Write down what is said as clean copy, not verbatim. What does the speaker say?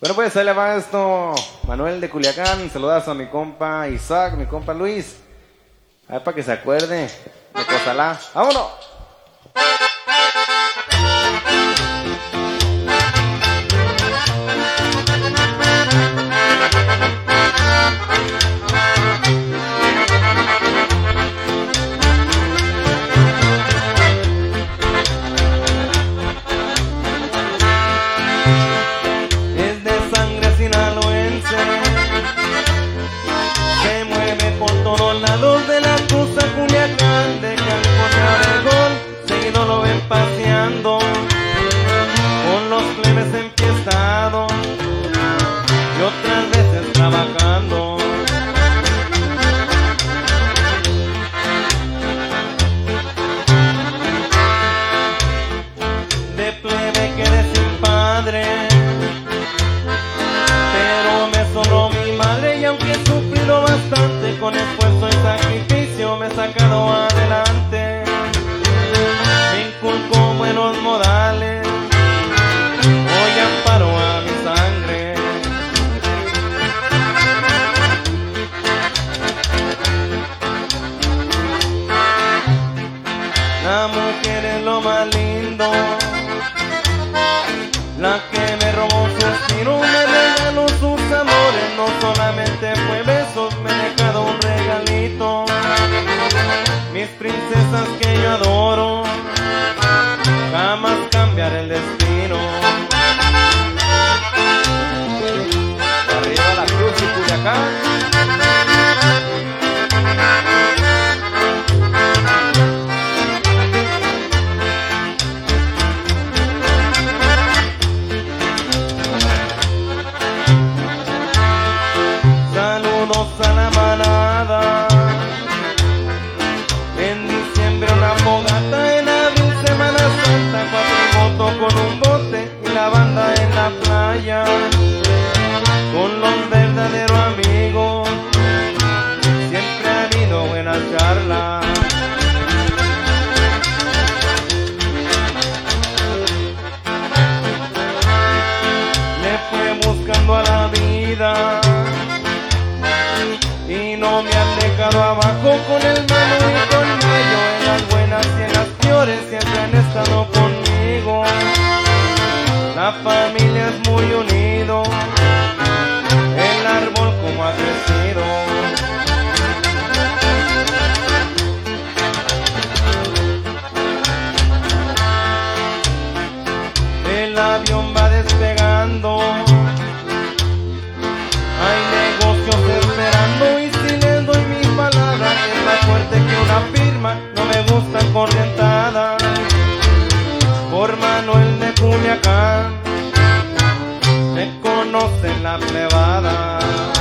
Bueno, pues ahí le va esto, Manuel de Culiacán, saludas a mi compa Isaac, mi compa Luis, a ver para que se acuerde de Cozalá. ¡Vámonos! Lados de la Tusa, Culiacán, de Cancún a Oregón, seguido lo ven paseando, con los plebes enfiestados y otras veces trabajando. De plebe quedé sin padre, pero me sonó mi madre y aunque he sufrido bastante, con esfuerzo y sacrificio me he sacado adelante. Me inculcó buenos modales, hoy amparo a mi sangre. La mujer es lo más lindo, la que me robó su estilo, me regaló sus amores, no solamente fue besos, me he dejado un regalito. Mis princesas que yo adoro, jamás cambiaré el destino. Arriba la Cruz y Culiacán. A la manada, en diciembre una fogata, en abril Semana Santa, cuatrimoto con un bote y la banda en la playa, con los verdaderos amigos, siempre ha habido buenas charlas. Le fue buscando a la vida y no me han dejado abajo, con el mano y con ello, en las buenas y en las peores siempre han estado conmigo. La familia es muy unido, el árbol como ha crecido. El avión va despegando, hay negocios esperando, y si les doy mi palabra, es más fuerte que una firma, no me gustan corrientadas. Por Manuel de Culiacán, me conocen la plebada.